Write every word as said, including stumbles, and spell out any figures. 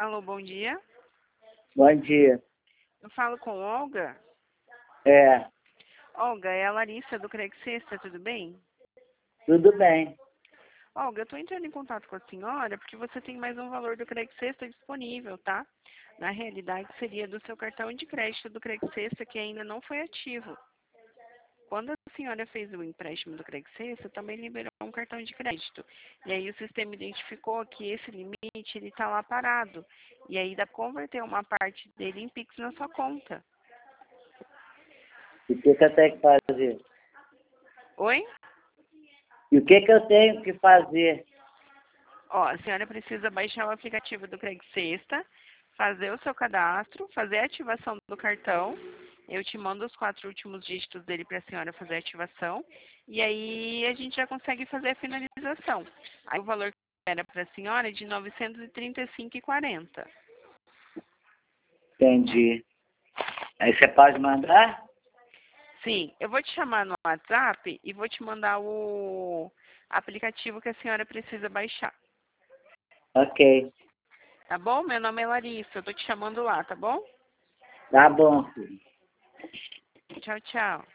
Alô, bom dia. Bom dia. Eu falo com Olga. É, Olga, é a Larissa do Craig Sexta, tudo bem? tudo bem. Olga, eu estou entrando em contato com a senhora porque você tem mais um valor do Craig Sexta disponível, tá? Na realidade, seria do seu cartão de crédito do Craig Sexta que ainda não foi ativo. Quando a senhora fez o empréstimo do Craig Sexta, também liberou um cartão de crédito. E aí o sistema identificou que esse limite ele está lá parado. E aí dá para converter uma parte dele em Pix na sua conta. E o que, que eu tenho que fazer? Oi? E o que, que eu tenho que fazer? Ó, a senhora precisa baixar o aplicativo do Craig Sexta, fazer o seu cadastro, fazer a ativação do cartão. Eu te mando os quatro últimos dígitos dele para a senhora fazer a ativação. E aí a gente já consegue fazer a finalização. Aí o valor que era para a senhora é de novecentos e trinta e cinco reais e quarenta centavos. Entendi. Aí você pode mandar? Sim, eu vou te chamar no WhatsApp e vou te mandar o aplicativo que a senhora precisa baixar. Ok. Tá bom? Meu nome é Larissa, eu tô te chamando lá, tá bom? Tá bom, filho. Tchau, tchau.